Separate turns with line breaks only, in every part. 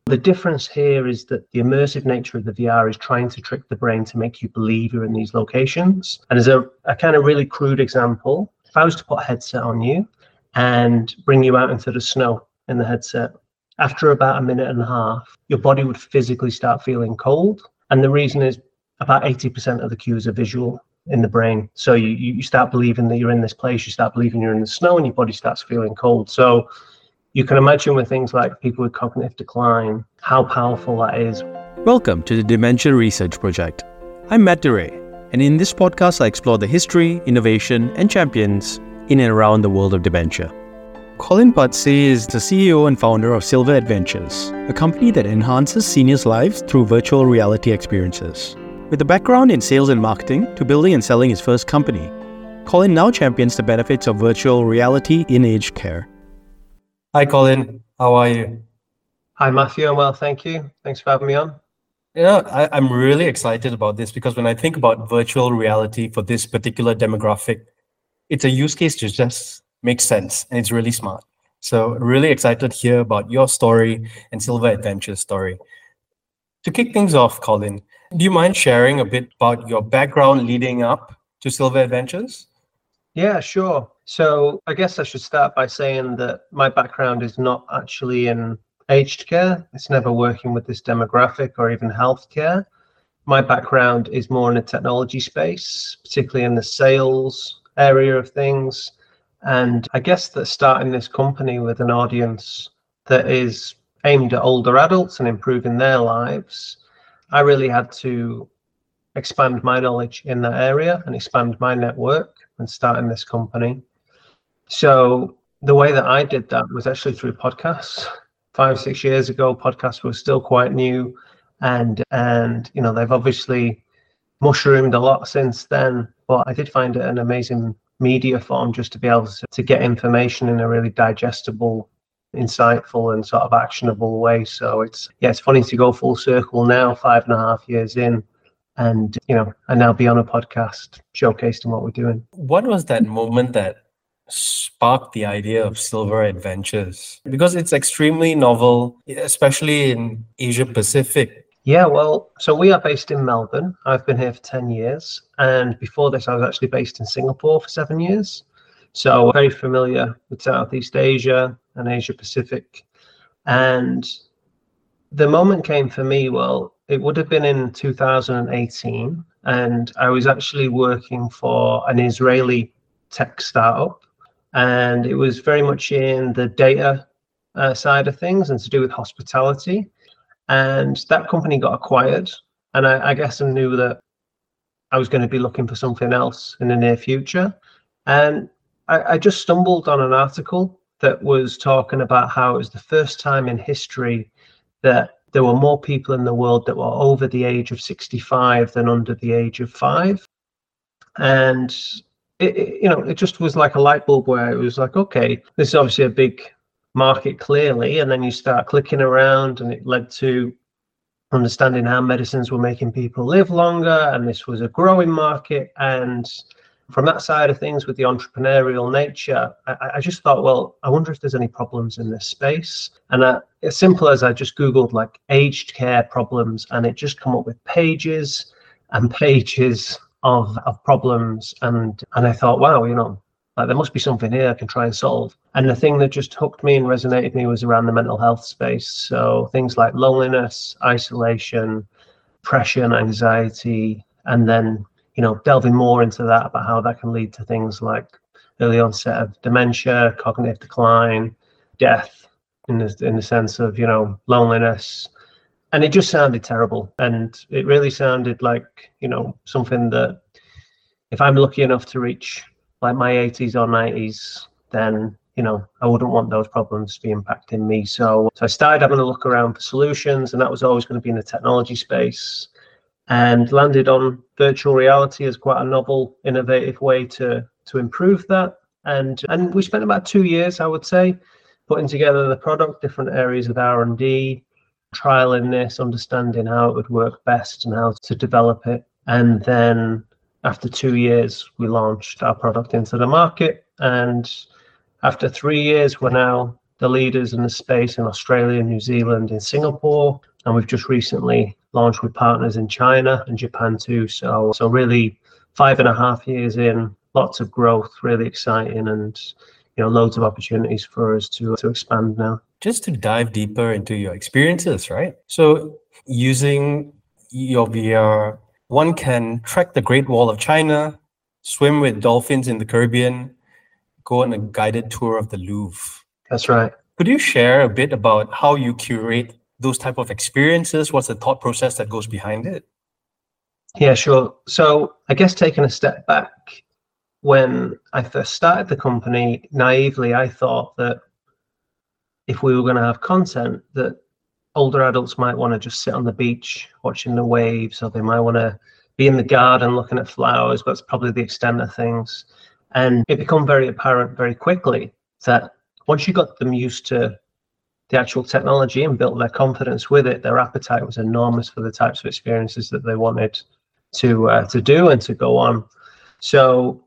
The difference here is that the immersive nature of the VR is trying to trick the brain to make you believe you're in these locations. And as a kind of really crude example, if I was to put a headset on you and bring you out into the snow in the headset, after about a minute and a half, your body would physically start feeling cold. And the reason is about 80% of the cues are visual in the brain. So you start believing that you're in this place, you start believing you're in the snow, and your body starts feeling cold. So you can imagine with things like people with cognitive decline, how powerful that is.
Welcome to the Dementia Research Project. I'm Matt DeRay, and in this podcast I explore the history, innovation, and champions in and around the world of dementia. Colin Pudsey is the CEO and founder of Silver Adventures, a company that enhances seniors' lives through virtual reality experiences. With a background in sales and marketing to building and selling his first company, Colin now champions the benefits of virtual reality in aged care.
Hi, Colin. How are you?
Hi, Matthew. I'm well, thank you. Thanks for having me on.
I'm really excited about this because when I think about virtual reality for this particular demographic, it's a use case that just makes sense and it's really smart. So really excited to hear about your story and Silver Adventures' story. To kick things off, Colin, do you mind sharing a bit about your background leading up to Silver Adventures?
Yeah, sure. So I guess I should start by saying that my background is not actually in aged care. It's never working with this demographic or even healthcare. My background is more in the technology space, particularly in the sales area of things. And I guess that starting this company with an audience that is aimed at older adults and improving their lives, I really had to expand my knowledge in that area and expand my network and starting this company. So the way that I did that was actually through podcasts. 5-6 years ago, podcasts were still quite new, and you know, they've obviously mushroomed a lot since then. But I did find it an amazing media form just to be able to get information in a really digestible, insightful, and sort of actionable way. So it's funny to go full circle now, 5.5 years in, and now be on a podcast showcasing what we're doing.
What was that moment that sparked the idea of Silver Adventures? Because it's extremely novel, especially in Asia Pacific.
Yeah, well, so we are based in Melbourne. I've been here for 10 years. And before this, I was actually based in Singapore for 7 years. So very familiar with Southeast Asia and Asia Pacific. And the moment came for me, well, it would have been in 2018. And I was actually working for an Israeli tech startup. And it was very much in the data side of things and to do with hospitality. And that company got acquired. And I guess I knew that I was going to be looking for something else in the near future. And I just stumbled on an article that was talking about how it was the first time in history that there were more people in the world that were over the age of 65 than under the age of 5. And it just was like a light bulb where it was like, okay, this is obviously a big market clearly. And then you start clicking around, and it led to understanding how medicines were making people live longer. And this was a growing market. And from that side of things, with the entrepreneurial nature, I just thought, well, I wonder if there's any problems in this space. And as simple as I just Googled like aged care problems, and it just come up with pages and pages of problems. And I thought, wow, like there must be something here I can try and solve. And the thing that just hooked me and resonated with me was around the mental health space. So things like loneliness, isolation, depression, anxiety, and then delving more into that about how that can lead to things like early onset of dementia, cognitive decline, death in the sense of, loneliness. And it just sounded terrible. And it really sounded like, something that if I'm lucky enough to reach like my 80s or 90s, then, I wouldn't want those problems to be impacting me. So I started having a look around for solutions, and that was always going to be in the technology space, and landed on virtual reality as quite a novel, innovative way to improve that. And we spent about 2 years, I would say, putting together the product, different areas of R&D, trialing this, understanding how it would work best and how to develop it. And then after 2 years, we launched our product into the market. And after 3 years, we're now the leaders in the space in Australia, New Zealand, in Singapore, and we've just recently launched with partners in China and Japan too. So really 5.5 years in, lots of growth, really exciting, and loads of opportunities for us to expand now.
Just to dive deeper into your experiences, right? So using your VR, one can trek the Great Wall of China, swim with dolphins in the Caribbean, go on a guided tour of the Louvre.
That's right.
Could you share a bit about how you curate those type of experiences? What's the thought process that goes behind it?
Yeah, sure. So I guess taking a step back, when I first started the company, naively, I thought that if we were going to have content, that older adults might want to just sit on the beach watching the waves, or they might want to be in the garden looking at flowers, but it's probably the extent of things. And it became very apparent very quickly that once you got them used to the actual technology and built their confidence with it, their appetite was enormous for the types of experiences that they wanted to do and to go on. So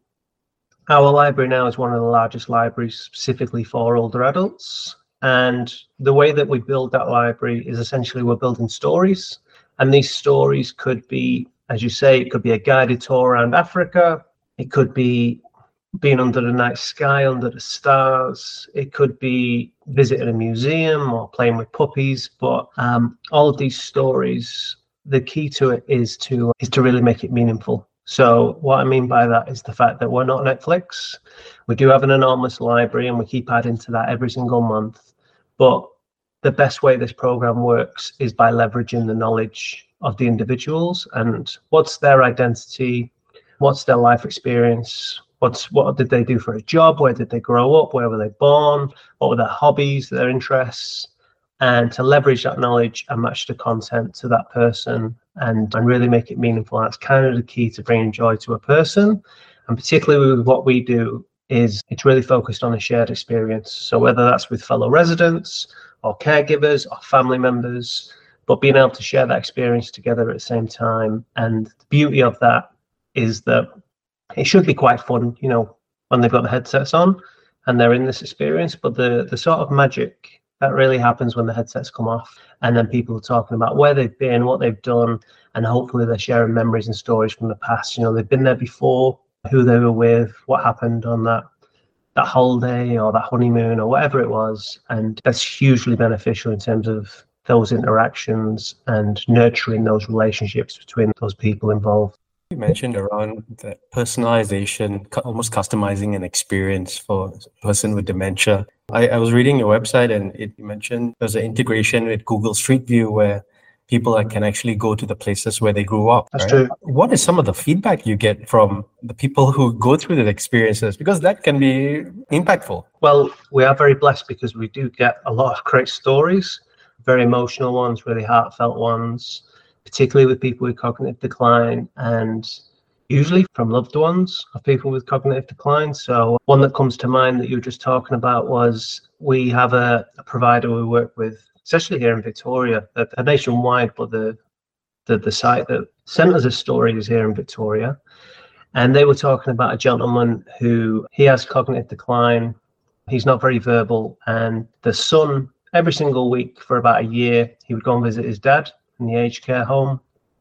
our library now is one of the largest libraries specifically for older adults. And the way that we build that library is essentially we're building stories. And these stories could be, as you say, it could be a guided tour around Africa. It could be being under the night sky, under the stars. It could be visiting a museum or playing with puppies. But all of these stories, the key to it is to really make it meaningful. So what I mean by that is the fact that we're not Netflix. We do have an enormous library and we keep adding to that every single month. But the best way this program works is by leveraging the knowledge of the individuals and what's their identity, what's their life experience, what did they do for a job, where did they grow up, where were they born, what were their hobbies, their interests, and to leverage that knowledge and match the content to that person and really make it meaningful. That's kind of the key to bringing joy to a person. And particularly with what we do is it's really focused on a shared experience. So whether that's with fellow residents or caregivers or family members, but being able to share that experience together at the same time. And the beauty of that is that it should be quite fun, when they've got the headsets on and they're in this experience, but the sort of magic that really happens when the headsets come off and then people are talking about where they've been, what they've done, and hopefully they're sharing memories and stories from the past. They've been there before, who they were with, what happened on that holiday or that honeymoon or whatever it was. And that's hugely beneficial in terms of those interactions and nurturing those relationships between those people involved.
You mentioned around the personalization, almost customizing an experience for a person with dementia. I was reading your website and it mentioned there's an integration with Google Street View where people can actually go to the places where they grew up.
That's
right?
true.
What is some of the feedback you get from the people who go through the experiences? Because that can be impactful.
Well, we are very blessed because we do get a lot of great stories, very emotional ones, really heartfelt ones, particularly with people with cognitive decline and usually from loved ones of people with cognitive decline. So one that comes to mind that you were just talking about was we have a provider we work with, especially here in Victoria. They're nationwide, but the site that sent us a story is here in Victoria. And they were talking about a gentleman who he has cognitive decline. He's not very verbal. And the son, every single week for about a year, he would go and visit his dad in the aged care home.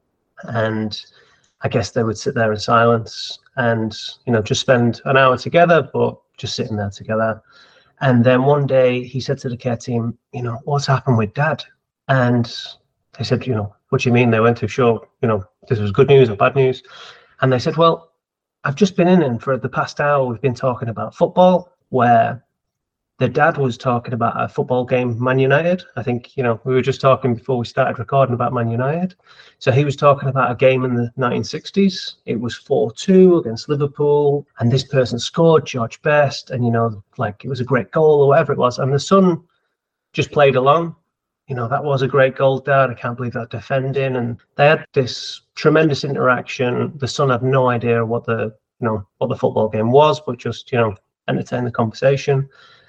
And I guess they would sit there in silence and, just spend an hour together, but just sitting there together. And then one day he said to the care team, what's happened with dad? And they said, what do you mean? They weren't too sure, this was good news or bad news. And they said, well, I've just been in and for the past hour, we've been talking about football, where the dad was talking about a football game, Man United. I think, we were just talking before we started recording about Man United. So he was talking about a game in the 1960s. It was 4-2 against Liverpool. And this person scored, George Best. And, it was a great goal or whatever it was. And the son just played along. That was a great goal, Dad. I can't believe that defending. And they had this tremendous interaction. The son had no idea what the football game was, but just, entertain the conversation.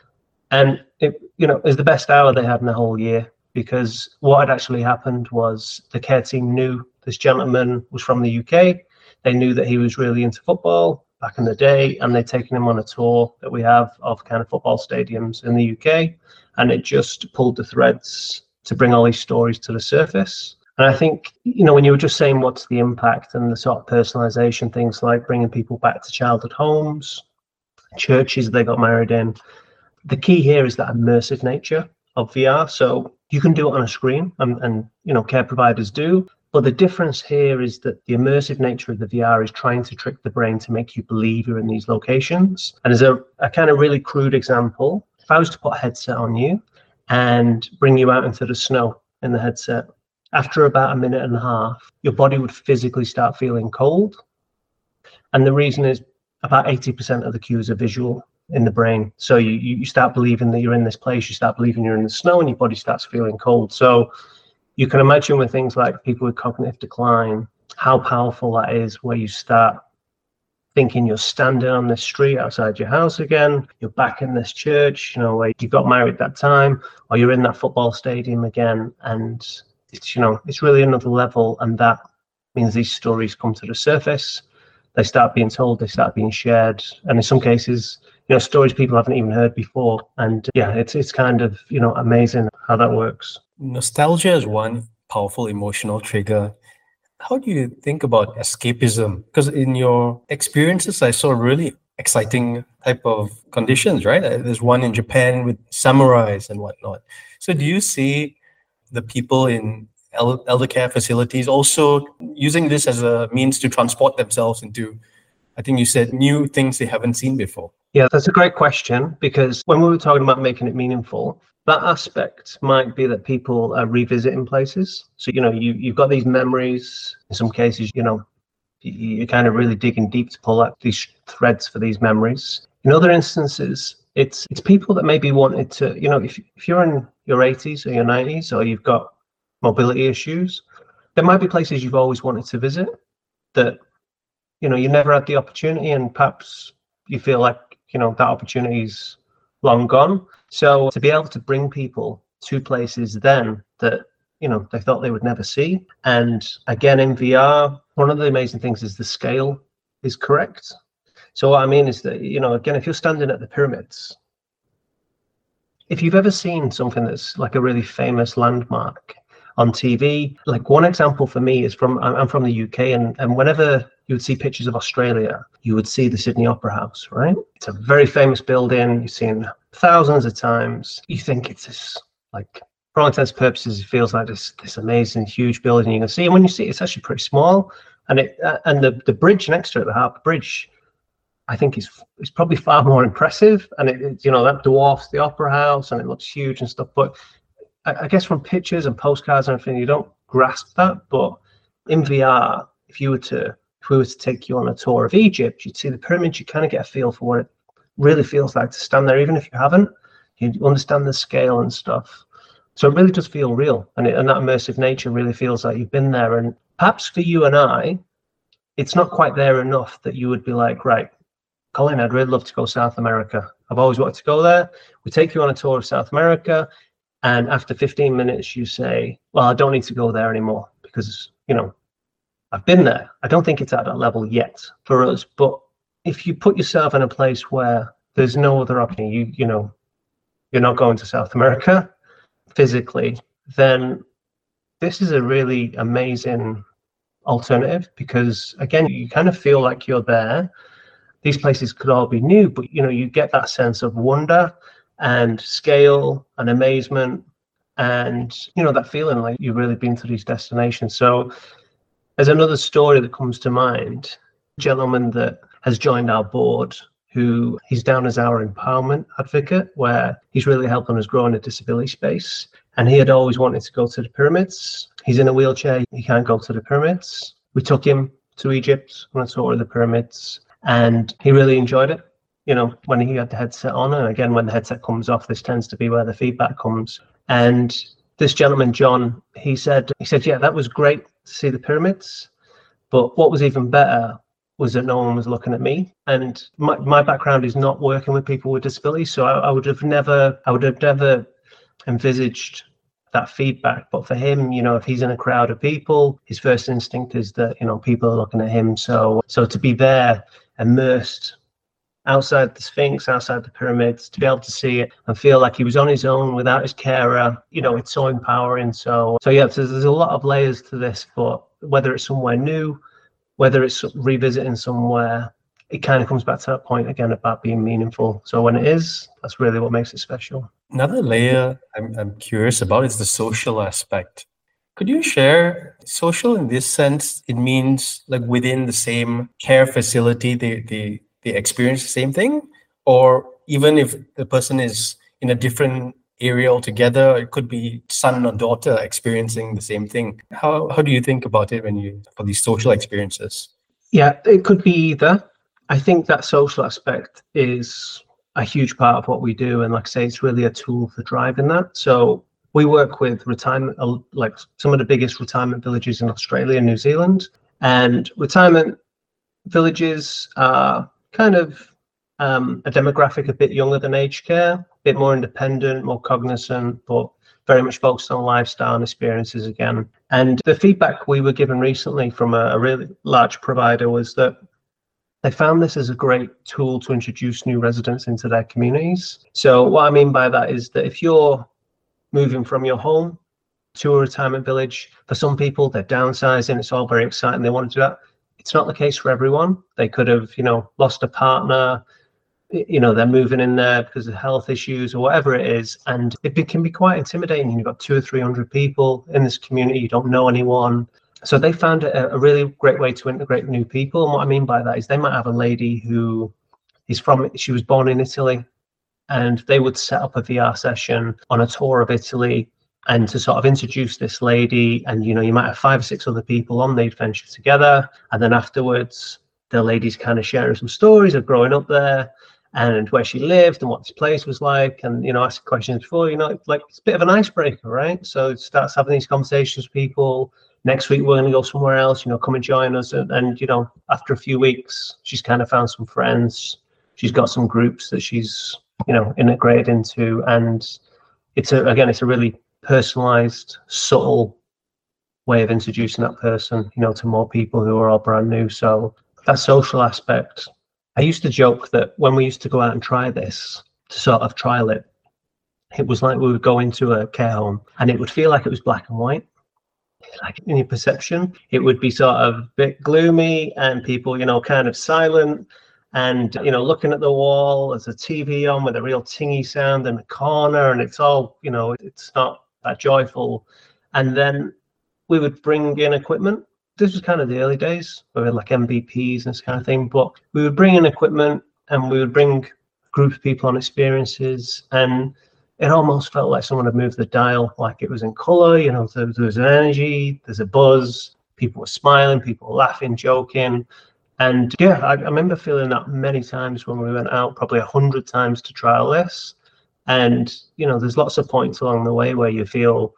And it was the best hour they had in the whole year, because what had actually happened was the care team knew this gentleman was from the UK. They knew that he was really into football, back in the day, and they'd taken him on a tour that we have of kind of football stadiums in the UK, and it just pulled the threads to bring all these stories to the surface. And I think, when you were just saying what's the impact and the sort of personalization, things like bringing people back to childhood homes, churches they got married in, the key here is that immersive nature of VR. So you can do it on a screen, and care providers do. But the difference here is that the immersive nature of the VR is trying to trick the brain to make you believe you're in these locations. And as a kind of really crude example, if I was to put a headset on you and bring you out into the snow in the headset, after about a minute and a half, your body would physically start feeling cold. And the reason is about 80% of the cues are visual in the brain. So you start believing that you're in this place, you start believing you're in the snow, and your body starts feeling cold. So you can imagine with things like people with cognitive decline, how powerful that is, where you start thinking you're standing on the street outside your house again, you're back in this church, where you got married that time, or you're in that football stadium again, and it's really another level. And that means these stories come to the surface, they start being told, they start being shared, and in some cases, stories people haven't even heard before. And it's kind of, amazing how that works.
Nostalgia is one powerful emotional trigger. How do you think about escapism? Because in your experiences, I saw really exciting type of conditions, right? There's one in Japan with samurais and whatnot. So do you see the people in elder care facilities also using this as a means to transport themselves into, I think you said, new things they haven't seen before?
Yeah, that's a great question, because when we were talking about making it meaningful, that aspect might be that people are revisiting places. So, you've got these memories. In some cases, you're kind of really digging deep to pull out these threads for these memories. In other instances, it's people that maybe wanted to, if you're in your 80s or your 90s, or you've got mobility issues, there might be places you've always wanted to visit that, you never had the opportunity, and perhaps you feel like, that opportunity's long gone. So to be able to bring people to places then that, they thought they would never see. And again, in VR, one of the amazing things is the scale is correct. So what I mean is that, again, if you're standing at the pyramids, if you've ever seen something that's like a really famous landmark on TV, like one example for me is I'm from the UK, and whenever you would see pictures of Australia, you would see the Sydney Opera House, right? It's a very famous building. You've seen thousands of times. You think it's this, like, for all intents and purposes, it feels like this amazing, huge building you can see. And when you see it, it's actually pretty small. And the bridge next to it, the Harbour Bridge, I think is probably far more impressive. And it that dwarfs the Opera House, and it looks huge and stuff. But I guess from pictures and postcards and everything, you don't grasp that. But in VR, if we were to take you on a tour of Egypt, you'd see the pyramids, you kind of get a feel for what it really feels like to stand there. Even if you haven't, you understand the scale and stuff. So it really does feel real. And that immersive nature really feels like you've been there. And perhaps for you and I, it's not quite there enough that you would be like, right, Colin, I'd really love to go South America. I've always wanted to go there. We take you on a tour of South America, and after 15 minutes, you say, well, I don't need to go there anymore because, I've been there. I don't think it's at that level yet for us. But if you put yourself in a place where there's no other option, you're not going to South America physically, then this is a really amazing alternative, because again, you kind of feel like you're there. These places could all be new, but you get that sense of wonder and scale and amazement, and that feeling like you've really been to these destinations. So there's another story that comes to mind, a gentleman that has joined our board, who he's down as our empowerment advocate, where he's really helping us grow in the disability space. And he had always wanted to go to the pyramids. He's in a wheelchair, he can't go to the pyramids. We took him to Egypt on a tour of the pyramids, and he really enjoyed it. When he had the headset on, and again, when the headset comes off, this tends to be where the feedback comes. And this gentleman, John, he said, yeah, that was great to see the pyramids, but what was even better was that no one was looking at me. And my background is not working with people with disabilities, so I would have never envisaged that feedback. But for him, if he's in a crowd of people, his first instinct is that, people are looking at him. So to be there, immersed outside the Sphinx, outside the pyramids, to be able to see it and feel like he was on his own without his carer, it's so empowering. So yeah, there's a lot of layers to this, but whether it's somewhere new, whether it's revisiting somewhere, it kind of comes back to that point again about being meaningful. So when it is, that's really what makes it special.
Another layer I'm curious about is the social aspect. Could you share social in this sense? It means like within the same care facility, they experience the same thing, or even if the person is in a different area altogether, it could be son or daughter experiencing the same thing. How do you think about it for these social experiences?
Yeah, it could be either. I think that social aspect is a huge part of what we do, and like I say, it's really a tool for driving that. So we work with retirement, like some of the biggest retirement villages in Australia and New Zealand, and retirement villages are kind of a demographic a bit younger than aged care, a bit more independent, more cognizant, but very much focused on lifestyle and experiences again. And the feedback we were given recently from a really large provider was that they found this as a great tool to introduce new residents into their communities. So what I mean by that is that if you're moving from your home to a retirement village, for some people, they're downsizing, it's all very exciting, they want to do that. It's not the case for everyone. They could have, lost a partner, they're moving in there because of health issues or whatever it is. And it can be quite intimidating. You've got 200 or 300 people in this community, you don't know anyone. So they found it a really great way to integrate new people. And what I mean by that is they might have a lady who she was born in Italy, and they would set up a VR session on a tour of Italy and to sort of introduce this lady. And, you might have 5 or 6 other people on the adventure together. And then afterwards, the lady's kind of sharing some stories of growing up there and where she lived and what this place was like. And, ask questions before, like it's a bit of an icebreaker, right? So it starts having these conversations with people. Next week, we're going to go somewhere else, come and join us. And after a few weeks, she's kind of found some friends. She's got some groups that she's, integrated into. And it's a really personalized, subtle way of introducing that person, to more people who are all brand new. So that social aspect, I used to joke that when we used to go out and try this, to sort of trial it, it was like we would go into a care home and it would feel like it was black and white. Like in your perception, it would be sort of a bit gloomy and people, kind of silent and, looking at the wall. There's a TV on with a real tingy sound in the corner, and it's all, it's not that joyful. And then we would bring in equipment. This was kind of the early days, we had like MVPs and this kind of thing, but we would bring in equipment and we would bring a group of people on experiences, and it almost felt like someone had moved the dial, like it was in color, there was an energy, there's a buzz, people were smiling, people were laughing, joking. And yeah, I remember feeling that many times when we went out, probably 100 times to trial this. And, there's lots of points along the way where you feel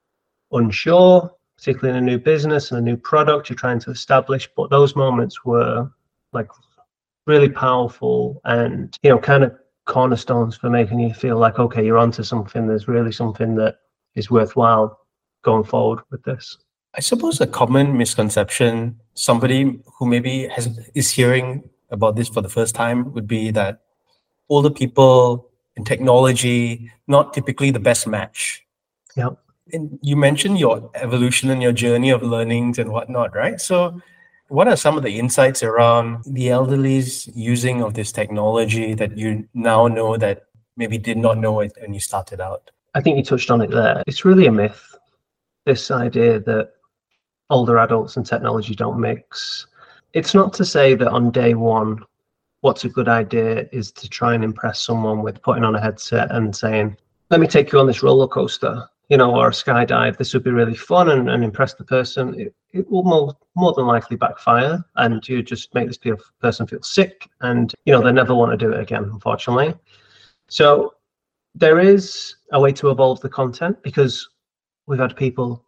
unsure, particularly in a new business and a new product you're trying to establish. But those moments were like really powerful and, kind of cornerstones for making you feel like, okay, you're onto something. There's really something that is worthwhile going forward with this.
I suppose a common misconception, somebody who maybe is hearing about this for the first time, would be that older people in technology, not typically the best match.
Yeah.
And you mentioned your evolution and your journey of learnings and whatnot, right? So what are some of the insights around the elderly's using of this technology that you now know that maybe did not know it when you started out?
I think you touched on it there. It's really a myth, this idea that older adults and technology don't mix. It's not to say that on day one, what's a good idea is to try and impress someone with putting on a headset and saying, let me take you on this roller coaster, or a skydive. This would be really fun and impress the person. It will more than likely backfire, and you just make this person feel sick, and they never want to do it again, unfortunately. So there is a way to evolve the content, because we've had people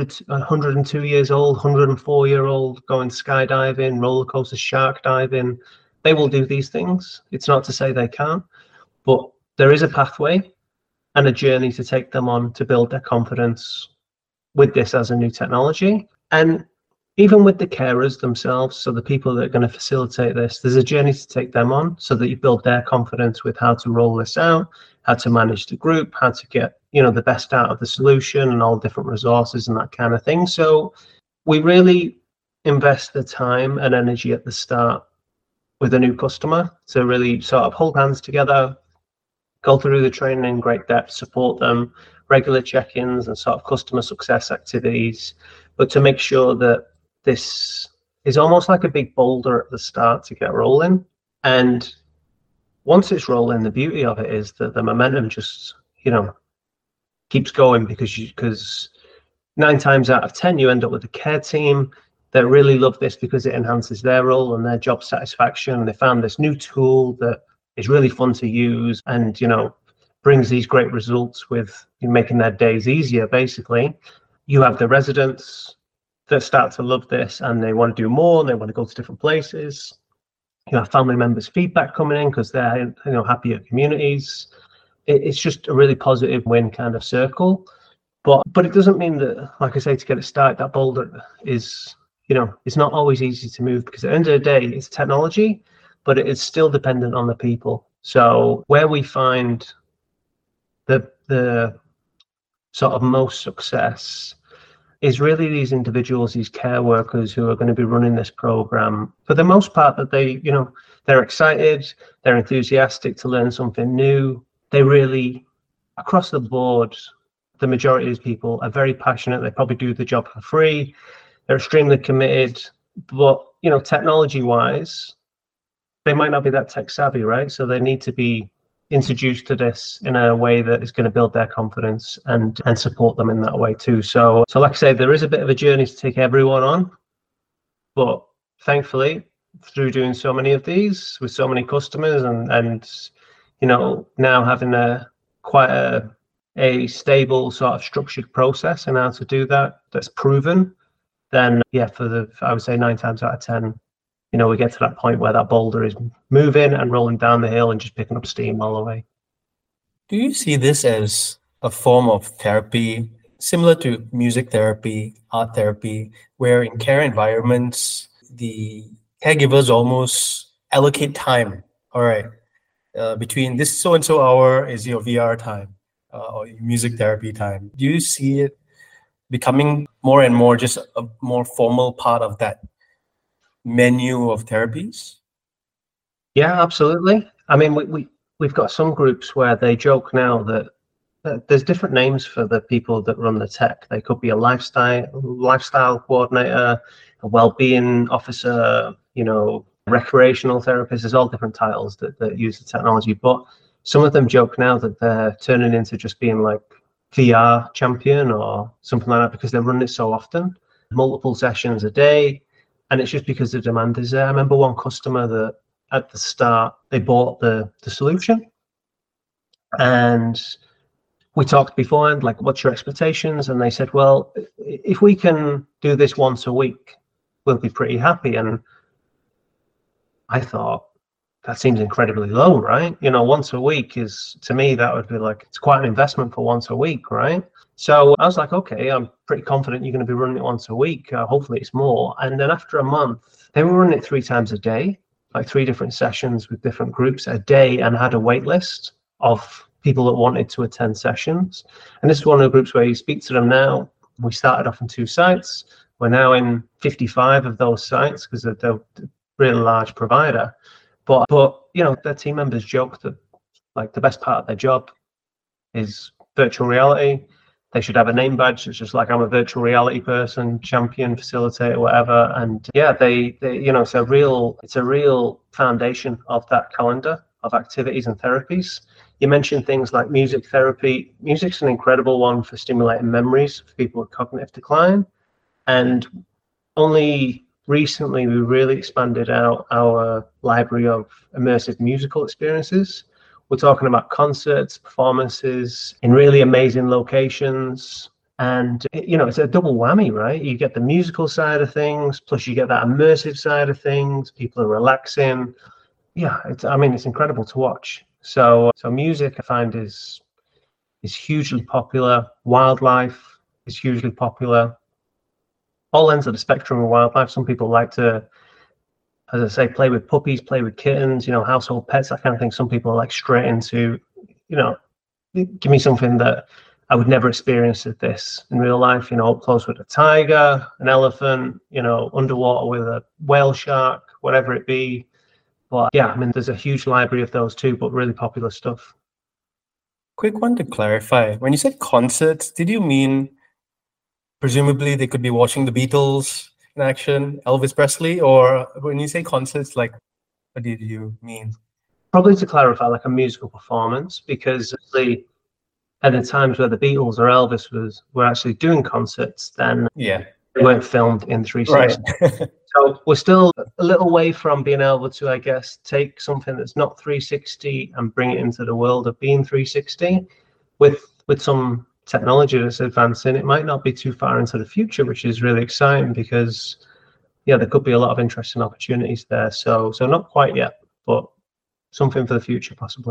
102 years old, 104-year-old going skydiving, roller coaster, shark diving. They will do these things. It's not to say they can't, but there is a pathway. and a journey to take them on to build their confidence with this as a new technology. And even with the carers themselves, so the people that are going to facilitate this, there's a journey to take them on so that you build their confidence with how to roll this out, how to manage the group, how to get, the best out of the solution and all different resources and that kind of thing. So we really invest the time and energy at the start with a new customer to really sort of hold hands together, go through the training in great depth, support them, regular check-ins and sort of customer success activities, but to make sure that this is almost like a big boulder at the start to get rolling. And once it's rolling, the beauty of it is that the momentum just, keeps going because 9 times out of 10, you end up with a care team that really love this because it enhances their role and their job satisfaction. They found this new tool that is really fun to use and, brings these great results with making their days easier, basically. You have the residents that start to love this and they want to do more and they want to go to different places. You have family members' feedback coming in because they're happier communities. It's just a really positive win kind of circle. But it doesn't mean that, like I say, to get it started, that boulder is, it's not always easy to move because at the end of the day, it's technology, but it is still dependent on the people. So where we find the sort of most success is really these individuals, these care workers who are going to be running this program. For the most part, that they're excited, they're enthusiastic to learn something new. They really, across the board, the majority of these people are very passionate. They probably do the job for free. They're extremely committed, but technology-wise, they might not be that tech savvy, right? So they need to be introduced to this in a way that is going to build their confidence and support them in that way too. So like I say, there is a bit of a journey to take everyone on, but thankfully, through doing so many of these with so many customers and now having quite a stable sort of structured process and how to do that's proven, then I would say 9 times out of 10, we get to that point where that boulder is moving and rolling down the hill and just picking up steam all the way.
Do you see this as a form of therapy similar to music therapy, art therapy, where in care environments, the caregivers almost allocate time? All right, between this so-and-so hour is your VR time or music therapy time. Do you see it becoming more and more just a more formal part of that menu of therapies?
Yeah, absolutely. I mean, we've got some groups where they joke now that there's different names for the people that run the tech. They could be a lifestyle coordinator, a well-being officer, recreational therapist. There's all different titles that use the technology, but some of them joke now that they're turning into just being like VR champion or something like that because they run it so often, multiple sessions a day. And it's just because the demand is there. I remember one customer that at the start, they bought the solution. And we talked beforehand, like, what's your expectations? And they said, well, if we can do this once a week, we'll be pretty happy. And I thought, that seems incredibly low, right? Once a week is, to me, that would be like, it's quite an investment for once a week, right? So I was like, okay, I'm pretty confident you're going to be running it once a week. Hopefully it's more. And then after a month, they were running it 3 times a day, like 3 different sessions with different groups a day, and had a wait list of people that wanted to attend sessions. And this is one of the groups where you speak to them now. We started off in 2 sites. We're now in 55 of those sites because they're a really large provider. But their team members joke that like the best part of their job is virtual reality. They should have a name badge. It's just like, I'm a virtual reality person, champion, facilitator, whatever. And it's a real foundation of that calendar of activities and therapies. You mentioned things like music therapy. Music's an incredible one for stimulating memories for people with cognitive decline. And only recently, we really expanded out our library of immersive musical experiences. We're talking about concerts, performances in really amazing locations. And, it's a double whammy, right? You get the musical side of things, plus you get that immersive side of things. People are relaxing. Yeah, it's incredible to watch. So music, I find, is is hugely popular. Wildlife is hugely popular. All ends of the spectrum of wildlife. Some people like to, as I say, play with puppies, play with kittens, household pets, that kind of thing. Some people are like straight into, give me something that I would never experience at this in real life, up close with a tiger, an elephant, underwater with a whale shark, whatever it be. But yeah, I mean, there's a huge library of those too, but really popular stuff.
Quick one to clarify. When you said concerts, did you mean presumably they could be watching the Beatles in action, Elvis Presley, or when you say concerts, like, what did you mean?
Probably to clarify, like a musical performance, because at the times where the Beatles or Elvis were actually doing concerts, then they weren't filmed in 360.
Right.
So we're still a little way from being able to, I guess, take something that's not 360 and bring it into the world of being 360 with some technology that's advancing. It might not be too far into the future, which is really exciting because, there could be a lot of interesting opportunities there. So not quite yet, but something for the future, possibly.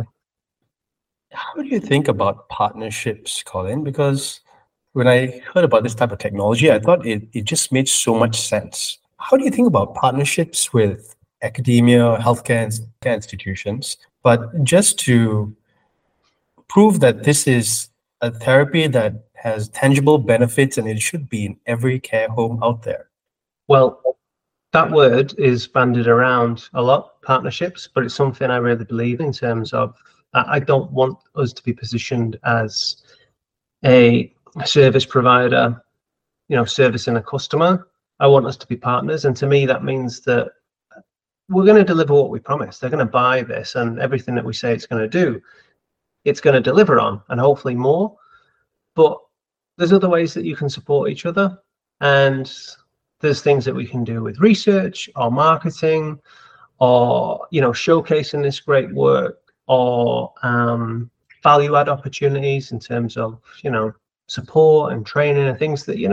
How do you think about partnerships, Colin? Because when I heard about this type of technology, I thought it just made so much sense. How do you think about partnerships with academia, healthcare institutions, but just to prove that this is a therapy that has tangible benefits and it should be in every care home out there?
Well, that word is bandied around a lot, partnerships, but it's something I really believe in terms of, I don't want us to be positioned as a service provider, servicing a customer. I want us to be partners. And to me, that means that we're going to deliver what we promise. They're going to buy this, and everything that we say it's going to do, it's going to deliver on, and hopefully more. But there's other ways that you can support each other. And there's things that we can do with research or marketing or, showcasing this great work, or value add opportunities in terms of, support and training and things that,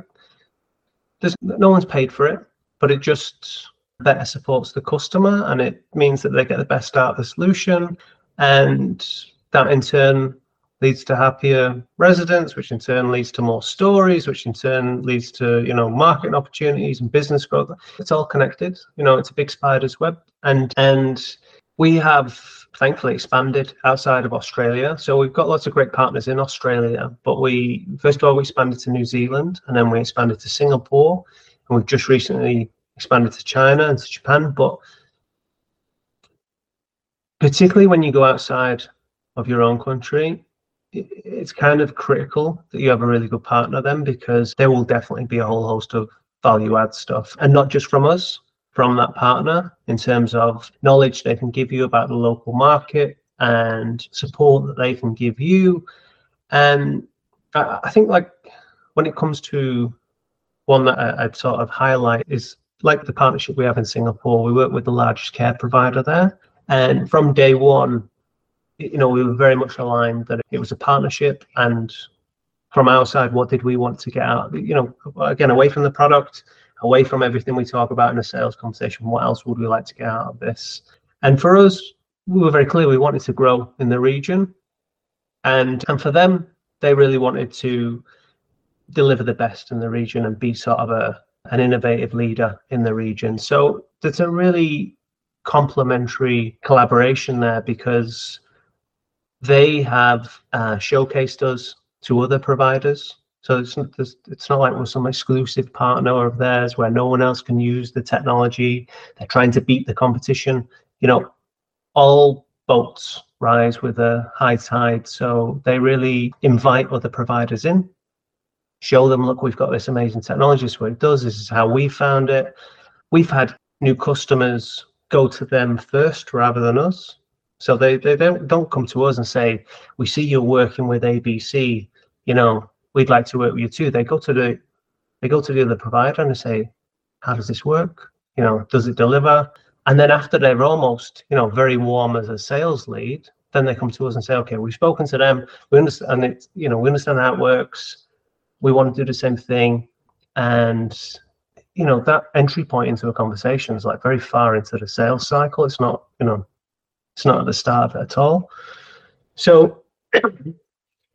no one's paid for it, but it just better supports the customer, and it means that they get the best out of the solution, and that in turn leads to happier residents, which in turn leads to more stories, which in turn leads to, marketing opportunities and business growth. It's all connected. It's a big spider's web, and we have thankfully expanded outside of Australia. So we've got lots of great partners in Australia, but first of all, we expanded to New Zealand, and then we expanded to Singapore, and we've just recently expanded to China and to Japan. But particularly when you go outside of your own country, it's kind of critical that you have a really good partner then, because there will definitely be a whole host of value add stuff, and not just from us, from that partner, in terms of knowledge they can give you about the local market and support that they can give you. And I think, like, when it comes to one that I'd sort of highlight is like the partnership we have in Singapore. We work with the largest care provider there, and from day one, we were very much aligned that it was a partnership. And from our side, what did we want to get out? Again, away from the product, away from everything we talk about in a sales conversation, what else would we like to get out of this? And for us, we were very clear we wanted to grow in the region, and for them, they really wanted to deliver the best in the region and be sort of an innovative leader in the region. So there's a really complementary collaboration there, because they have showcased us to other providers. So it's not like we're some exclusive partner of theirs where no one else can use the technology. They're trying to beat the competition. All boats rise with a high tide. So they really invite other providers in, show them, look, we've got this amazing technology. This is what it does. This is how we found it. We've had new customers go to them first rather than us. So they don't come to us and say, we see you're working with ABC, we'd like to work with you too. They go to the other provider and they say, how does this work? Does it deliver? And then after they're almost, very warm as a sales lead, then they come to us and say, okay, we've spoken to them. We understand it, we understand how it works. We want to do the same thing. And, that entry point into a conversation is like very far into the sales cycle. It's not, it's not at the start of it at all. So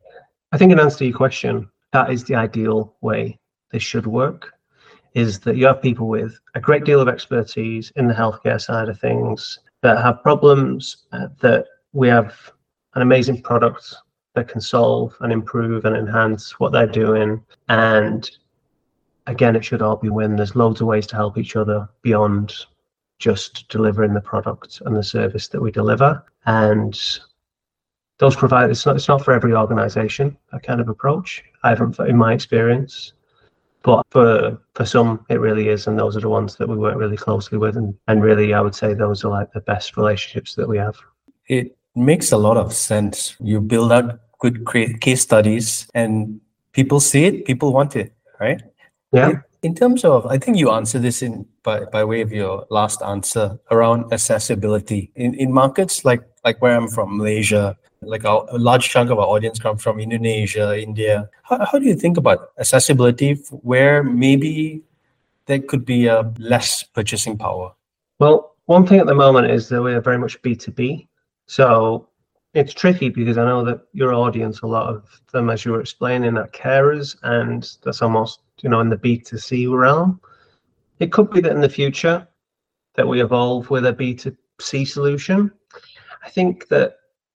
I think in answer to your question, that is the ideal way this should work, is that you have people with a great deal of expertise in the healthcare side of things that have problems that we have an amazing product that can solve and improve and enhance what they're doing. And again, it should all be win. There's loads of ways to help each other beyond just delivering the product and the service that we deliver. And those providers, it's not for every organization, that kind of approach. I haven't, in my experience, but for some, it really is. And those are the ones that we work really closely with. And really, I would say those are like the best relationships that we have.
It makes a lot of sense. You build out good case studies and people see it, people want it, right?
Yeah.
In terms of, I think you answered this by way of your last answer around accessibility. In markets like where I'm from, Malaysia, like a large chunk of our audience come from Indonesia, India. How do you think about accessibility where maybe there could be a less purchasing power?
Well, one thing at the moment is that we're very much B2B. So it's tricky because I know that your audience, a lot of them, as you were explaining, are carers, and that's almost, in the B2C realm. It could be that in the future that we evolve with a B2C solution. I think that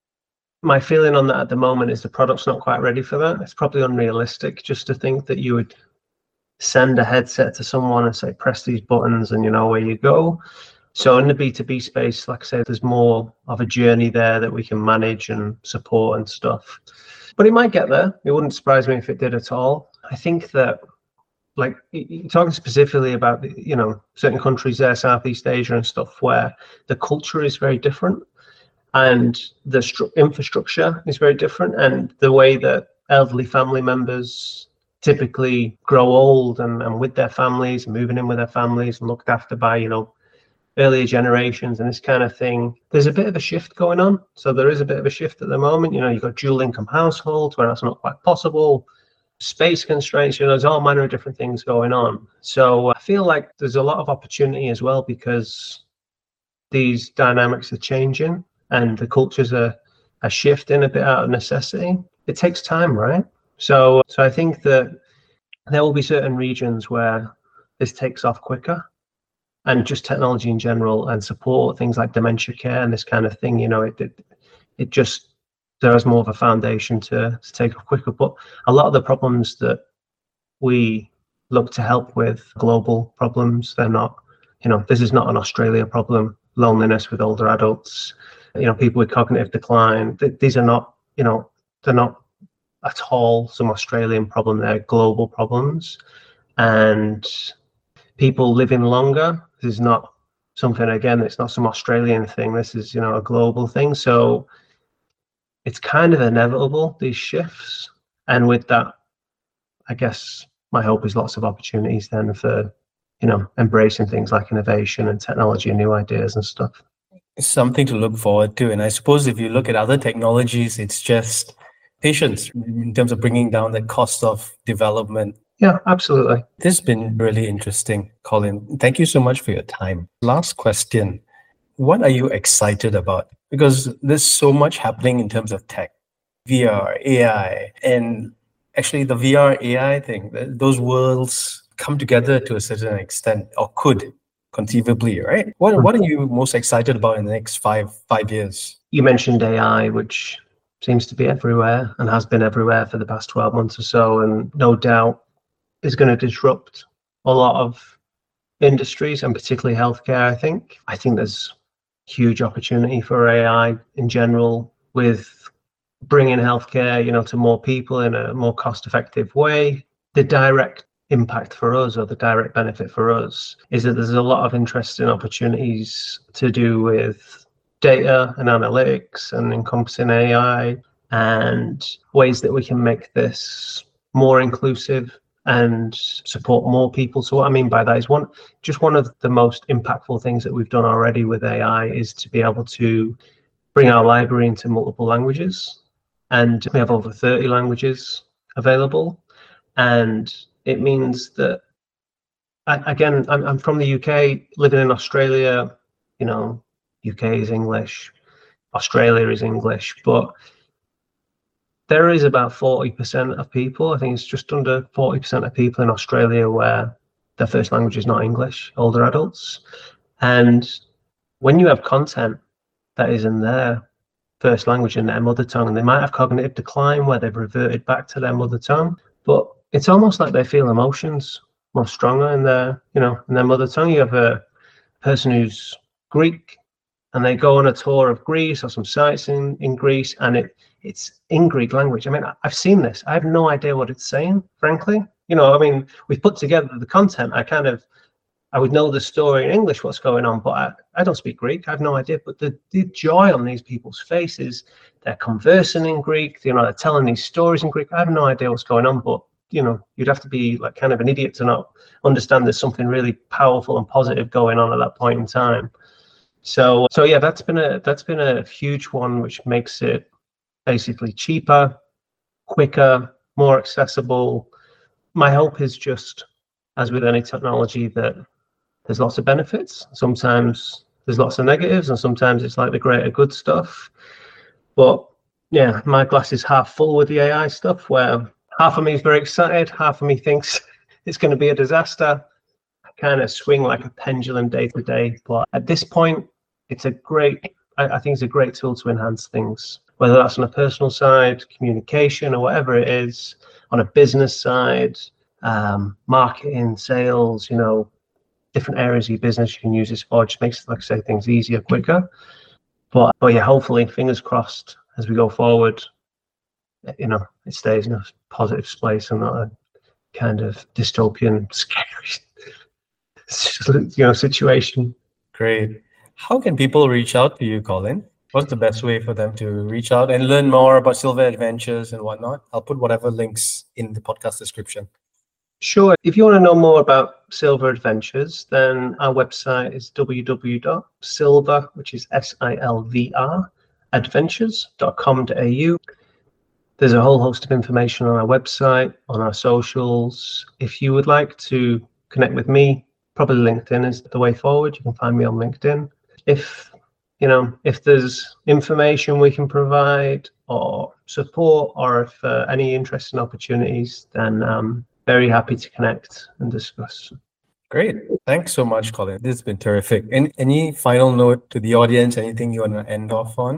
my feeling on that at the moment is the product's not quite ready for that. It's probably unrealistic just to think that you would send a headset to someone and say, press these buttons and you know where you go. So in the B2B space, like I said, there's more of a journey there that we can manage and support and stuff. But it might get there. It wouldn't surprise me if it did at all. I think that, like, you're talking specifically about, certain countries there, Southeast Asia and stuff, where the culture is very different and the infrastructure is very different, and the way that elderly family members typically grow old and with their families, moving in with their families and looked after by, earlier generations and this kind of thing. There's a bit of a shift going on. So there is a bit of a shift at the moment. You've got dual income households where that's not quite possible. Space constraints, there's all manner of different things going on. So I feel like there's a lot of opportunity as well because these dynamics are changing and the cultures are shifting a bit out of necessity. It takes time, right? So I think that there will be certain regions where this takes off quicker, and just technology in general and support, things like dementia care and this kind of thing, it just, there is more of a foundation to take off quicker. But a lot of the problems that we look to help with, global problems, they're not, this is not an Australia problem. Loneliness with older adults, people with cognitive decline, these are not, they're not at all some Australian problem, they're global problems. And people living longer, this is not something, again, it's not some Australian thing, this is, a global thing. So it's kind of inevitable, these shifts. And with that, I guess my hope is lots of opportunities then for, embracing things like innovation and technology and new ideas and stuff.
It's something to look forward to. And I suppose if you look at other technologies, it's just patience in terms of bringing down the cost of development.
Yeah, absolutely.
This has been really interesting, Colin. Thank you so much for your time. Last question. What are you excited about? Because there's so much happening in terms of tech, VR, AI, and actually the VR AI thing, those worlds come together to a certain extent, or could conceivably, right? What are you most excited about in the next five years? You
mentioned AI, which seems to be everywhere and has been everywhere for the past 12 months or so, and no doubt is going to disrupt a lot of industries and particularly healthcare. I think there's huge opportunity for AI in general with bringing healthcare, to more people in a more cost-effective way. The direct impact for us, or the direct benefit for us, is that there's a lot of interesting opportunities to do with data and analytics and encompassing AI and ways that we can make this more inclusive and support more people. So what I mean by that is one of the most impactful things that we've done already with AI is to be able to bring our library into multiple languages. And we have over 30 languages available. And it means that, again, I'm from the UK, living in Australia, UK is English, Australia is English, but there is about 40% of people, I think it's just under 40% of people in Australia where their first language is not English, older adults. And when you have content that is in their first language, in their mother tongue, and they might have cognitive decline where they've reverted back to their mother tongue, but it's almost like they feel emotions more stronger in their, in their mother tongue. You have a person who's Greek and they go on a tour of Greece or some sites in Greece, and it's in Greek language. I mean, I've seen this. I have no idea what it's saying, frankly. We've put together the content. I would know the story in English, what's going on, but I don't speak Greek. I have no idea. But the joy on these people's faces, they're conversing in Greek, they're telling these stories in Greek. I have no idea what's going on, but you'd have to be like kind of an idiot to not understand there's something really powerful and positive going on at that point in time. So yeah, that's been a huge one, which makes it basically cheaper, quicker, more accessible. My hope is just, as with any technology, that there's lots of benefits. Sometimes there's lots of negatives, and sometimes it's like the greater good stuff. But yeah, my glass is half full with the AI stuff, where half of me is very excited, half of me thinks it's going to be a disaster. I kind of swing like a pendulum day to day. But at this point, I think it's a great tool to enhance things, whether that's on a personal side, communication, or whatever it is, on a business side, marketing, sales, different areas of your business you can use this for. It just makes, like I say, things easier, quicker. But yeah, hopefully, fingers crossed, as we go forward, it stays in a positive space and not a kind of dystopian, scary, situation.
Great. How can people reach out to you, Colin? What's the best way for them to reach out and learn more about Silver Adventures and whatnot? I'll put whatever links in the podcast description.
Sure. If you want to know more about Silver Adventures, then our website is www.silver, which is SILVR, adventures.com.au. There's a whole host of information on our website, on our socials. If you would like to connect with me, probably LinkedIn is the way forward. You can find me on LinkedIn. If there's information we can provide or support, or if any interesting opportunities, then I'm very happy to connect and discuss.
Great. Thanks so much, Colin. This has been terrific. And any final note to the audience, anything you want to end off on?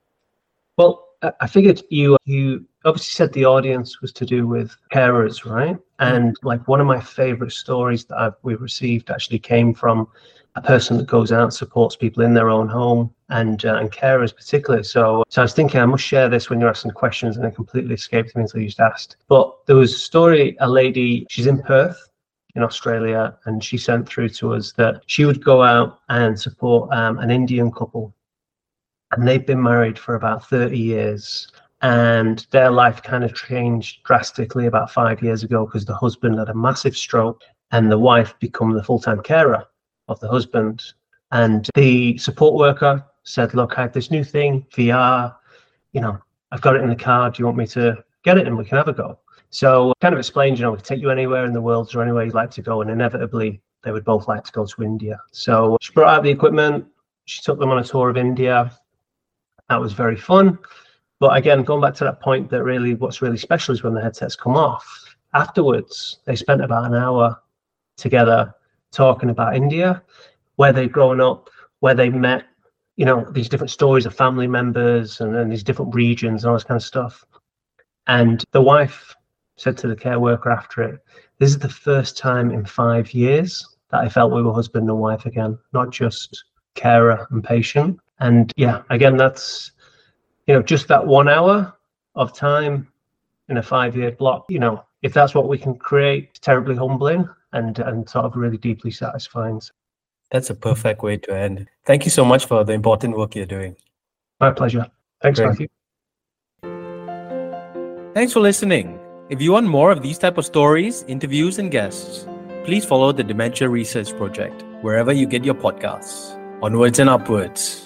Well, I figured you obviously said the audience was to do with carers, right? And like one of my favorite stories that we've received actually came from a person that goes out and supports people in their own home, and carers particularly. So I was thinking I must share this when you're asking questions, and it completely escaped me until you just asked. But there was a story, a lady, she's in Perth in Australia, and she sent through to us that she would go out and support an Indian couple. And they've been married for about 30 years. And their life kind of changed drastically about 5 years ago because the husband had a massive stroke and the wife became the full-time carer of the husband. And the support worker said, look, I have this new thing, VR, I've got it in the car. Do you want me to get it and we can have a go? So kind of explained, we can take you anywhere in the world or anywhere you'd like to go. And inevitably, they would both like to go to India. So she brought out the equipment. She took them on a tour of India. That was very fun. But again, going back to that point, that really what's really special is when the headsets come off. Afterwards, they spent about an hour together talking about India, where they'd grown up, where they met, these different stories of family members and these different regions and all this kind of stuff. And the wife said to the care worker after it, this is the first time in 5 years that I felt we were husband and wife again, not just carer and patient. And yeah, again, that's, just that 1 hour of time in a 5-year block, if that's what we can create, it's terribly humbling and sort of really deeply satisfying.
That's a perfect way to end. Thank you so much for the important work you're doing.
My pleasure. Thanks,
Great.
Matthew.
Thanks for listening. If you want more of these type of stories, interviews, and guests, please follow the Dementia Research Project wherever you get your podcasts. Onwards and upwards.